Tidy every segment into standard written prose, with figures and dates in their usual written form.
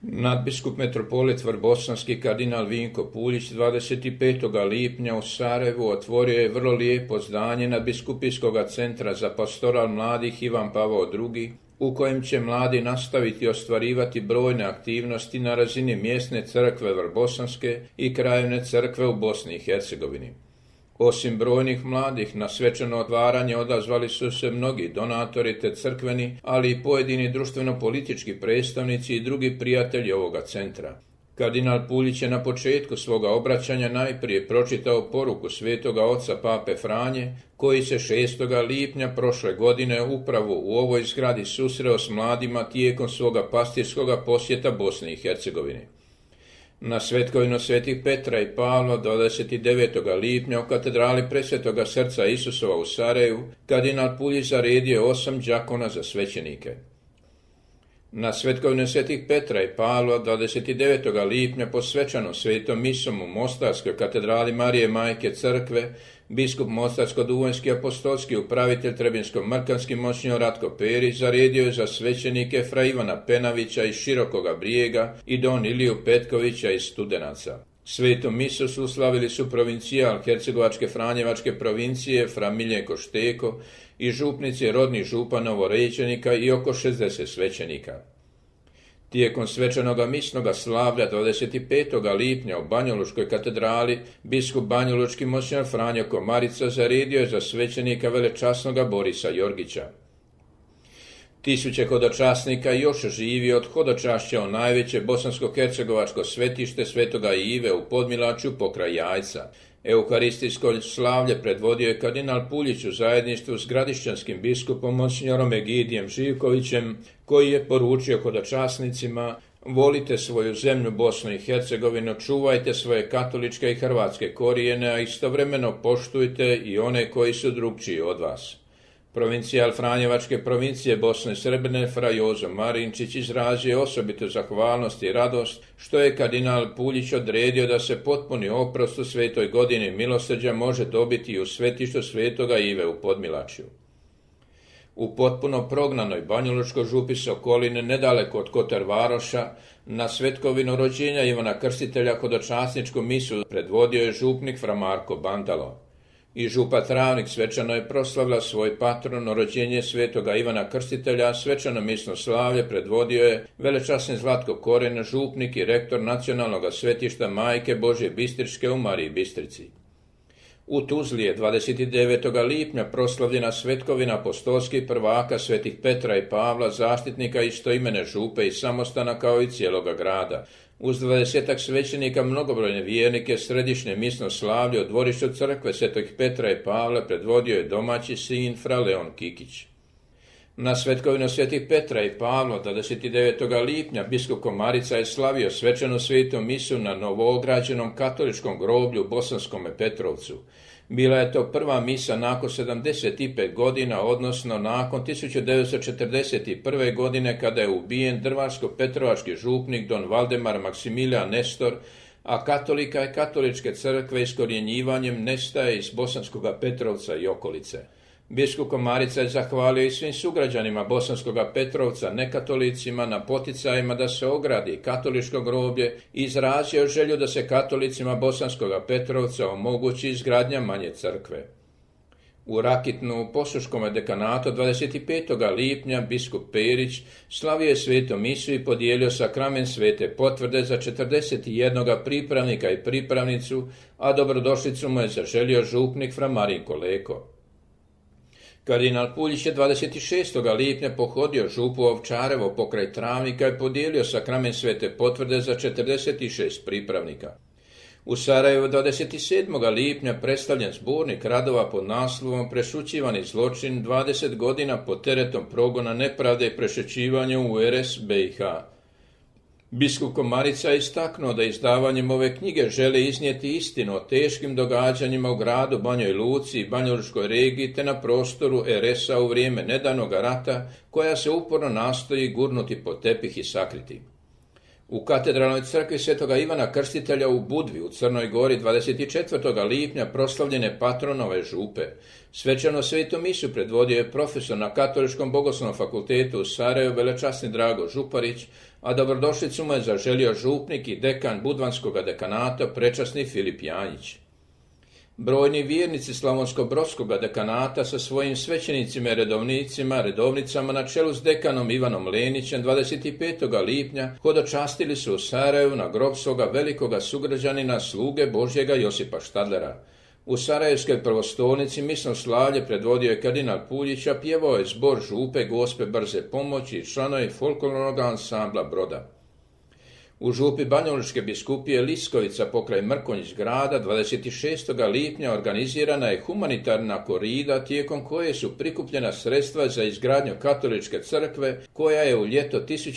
Nadbiskup metropolit Vrbosanski kardinal Vinko Puljić 25. lipnja u Sarajevu otvorio je vrlo lijepo zdanje nadbiskupijskog centra za pastoral mladih Ivan Pavao II, u kojem će mladi nastaviti ostvarivati brojne aktivnosti na razini mjesne crkve Vrbosanske i krajevne crkve u Bosni i Hercegovini. Osim brojnih mladih, na svečano otvaranje odazvali su se mnogi donatori te crkveni, ali i pojedini društveno-politički predstavnici i drugi prijatelji ovoga centra. Kardinal Puljić je na početku svoga obraćanja najprije pročitao poruku svetoga oca Pape Franje, koji se 6. lipnja prošle godine upravo u ovoj zgradi susreo s mladima tijekom svoga pastirskoga posjeta Bosni i Hercegovini. Na svetkovinu svetih Petra i Pavla 29. lipnja u katedrali Presvetoga srca Isusova u Sarajevu kardinal Puljić zaredio 8 đakona za svećenike. Na svetkovinu svetih Petra i Pavla 29. lipnja po svečanom svetom misom u Mostarskoj katedrali Marije Majke Crkve biskup Mostarsko-Duvanjski apostolski upravitelj Trebinsko-Mrkanski monsinjor Ratko Perić zaredio je za svećenike fra Ivana Penavića iz Širokoga Brijega i don Iliju Petkovića iz Studenaca. Svetom misu su slavili su provincijal Hercegovačke Franjevačke provincije fra Miljenko Šteko i župnici rodnih župa Novorećenika i oko 60 svećenika. Tijekom svečanoga misnoga slavlja 25. lipnja u Banjalučkoj katedrali biskup banjalučki monsinjor Franjo Komarica zaredio je za svećenika velečasnoga Borisa Jorgića. Tisuće hodočasnika još živi od hodočašća u najveće bosansko-hercegovačko svetište Svetoga Ive u Podmilačju pokraj Jajca. Euharistijsko slavlje predvodio je kardinal Puljić u zajedništvu s gradišćanskim biskupom monsinjorom Egidijem Živkovićem, koji je poručio hodočasnicima: volite svoju zemlju Bosnu i Hercegovinu, čuvajte svoje katoličke i hrvatske korijene, a istovremeno poštujte i one koji su drugčiji od vas. Provincijal Franjevačke provincije Bosne i Srbine fra Jozo Marinčić izrazio osobitu zahvalnost i radost što je kardinal Puljić odredio da se potpuni oprost u svetoj godini milosrđa može dobiti i u svetištu Svetoga Ive u Podmilačju. U potpuno prognanoj banjalučkoj župi Sokoline, nedaleko od Kotar Varoša, na svetkovinu rođenja Ivana Krstitelja hodočasničku misu predvodio je župnik fra Marko Bantalo. I župa Travnik svečano je proslavila svoj patron rođenje svetoga Ivana Krstitelja, a svečano misno slavlje predvodio je velečasni Zlatko Koren, župnik i rektor nacionalnog svetišta Majke Božje Bistričke u Mariji Bistrici. U Tuzli je 29. lipnja proslavljena svetkovina apostolskih prvaka svetih Petra i Pavla, zaštitnika istoimene župe i samostana kao i cijeloga grada. Uz 20 svećenika mnogobrojne vjernike središnje misno slavlje u dvorištu crkve svetih Petra i Pavla predvodio je domaći sin fra Leon Kikić. Na svetkovinu svetih Petra i Pavla 29. lipnja biskup Komarica je slavio svečanu svetu misu na novoograđenom katoličkom groblju u Bosanskome Petrovcu. Bila je to prva misa nakon 75 godina, odnosno nakon 1941. godine kada je ubijen drvarsko-petrovački župnik don Valdemar Maksimilijan Nestor, a katolika i katoličke crkve iskorjenjivanjem nestaje iz Bosanskoga Petrovca i okolice. Biskup Komarica je zahvalio i svim sugrađanima Bosanskoga Petrovca, nekatolicima, na poticajima da se ogradi katoličko groblje i izrazio želju da se katolicima Bosanskoga Petrovca omogući izgradnja manje crkve. U Rakitnu u Posuškome dekanatu 25. lipnja biskup Perić slavio je svetu misu i podijelio sakrament svete potvrde za 41 pripravnika i pripravnicu, a dobrodošlicu mu je zaželio župnik fra Marinko Leko. Kardinal Puljić je 26. lipnja pohodio župu Ovčarevo pokraj Travnika i podijelio sakrament svete potvrde za 46 pripravnika. U Sarajevu 27. lipnja predstavljen zbornik radova pod naslovom Prešućivani zločin 20 godina pod teretom progona nepravde i prešućivanja u RS BiH. Biskup Komarica je istaknuo da izdavanjem ove knjige žele iznijeti istinu o teškim događanjima u gradu Banjoj Luci i Banjalučkoj regiji te na prostoru RS-a u vrijeme nedavnog rata koja se uporno nastoji gurnuti pod tepih i sakriti. U katedralnoj crkvi Svetoga Ivana Krstitelja u Budvi u Crnoj Gori 24. lipnja proslavljene patronove župe. Svečano svetu misu predvodio je profesor na Katoličkom bogoslovnom fakultetu u Sarajevu velečasni Drago Župarić, a dobrodošlicu mu je zaželio župnik i dekan Budvanskog dekanata prečasni Filip Janjić. Brojni vjernici Slavonsko-brodskog dekanata sa svojim svećenicima i redovnicama na čelu s dekanom Ivanom Lenićem 25. lipnja hodočastili su u Sarajevu na grob svoga velikoga sugrađanina, sluge Božjega Josipa Štadlera. U Sarajevskoj prvostolnici misno slavlje predvodio je kardinal Puljić, a pjevao je zbor župe Gospe brze pomoći i članovi folklornog ansambla Broda. U župi Banjalučke biskupije Liskovica pokraj Mrkonjić grada 26. lipnja organizirana je humanitarna korida tijekom koje su prikupljena sredstva za izgradnju katoličke crkve koja je u ljeto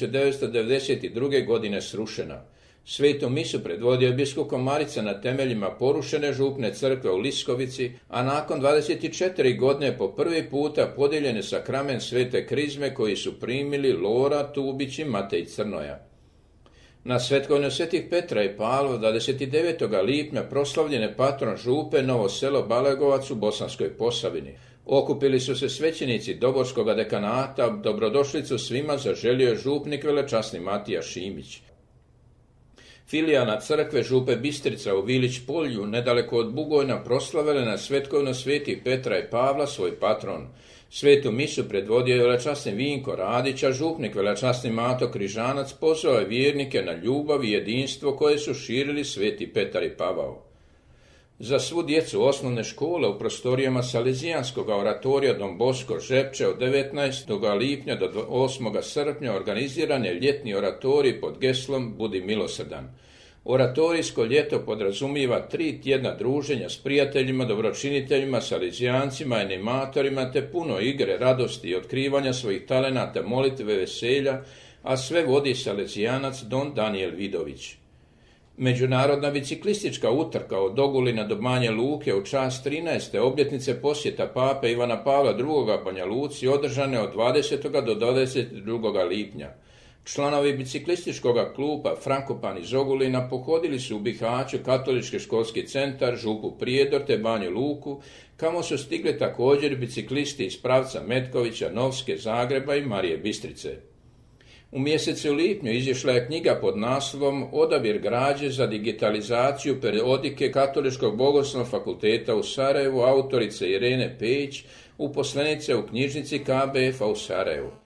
1992. godine srušena. Svetu misu predvodio je biskup Komarica na temeljima porušene župne crkve u Liskovici, a nakon 24 godine po prvi puta podijeljen je sakrament Svete Krizme koji su primili Lora, Tubić i Matej Crnoja. Na svetkovinu Svetih Petra i Pavla 29. lipnja proslavljen je patron župe Novo selo Balegovac u Bosanskoj Posavini. Okupili su se svećenici Doborskog dekanata, dobrodošlicu svima zaželio je župnik velečasni Matija Šimić. Filijana crkve župe Bistrica u Vilić Polju, nedaleko od Bugojna, proslavila na svetkovinu Svetih Petra i Pavla svoj patron. Svetu misu predvodio je velečasni Vinko Radić, a župnik velečasni Mato Križanac pozvao je vjernike na ljubav i jedinstvo koje su širili Sveti Petar i Pavao. Za svu djecu osnovne škole u prostorijama Salezijanskog oratorija Don Bosco Žepče od 19. lipnja do 8. srpnja organiziran je ljetni oratorij pod geslom Budi milosrdan. Oratorijsko ljeto podrazumijeva 3 tjedna druženja s prijateljima, dobročiniteljima, salezijancima, animatorima te puno igre, radosti i otkrivanja svojih talenata, molitve, veselja, a sve vodi salezijanac Don Daniel Vidović. Međunarodna biciklistička utrka od Ogulina do Banja Luke u čast 13. obljetnice posjeta pape Ivana Pavla II. Banja Luci održane od 20. do 22. lipnja. Članovi biciklističkog kluba Frankopan iz Ogulina pohodili su u Bihaću katolički školski centar, župu Prijedor te Banju Luku, kamo su stigli također biciklisti iz pravca Metkovića, Novske, Zagreba i Marije Bistrice. U mjesecu lipnju izišla je knjiga pod naslovom Odabir građe za digitalizaciju periodike Katoličkog bogoslovnog fakulteta u Sarajevu autorice Irene Pejić, uposlenice u knjižnici KBF-a u Sarajevu.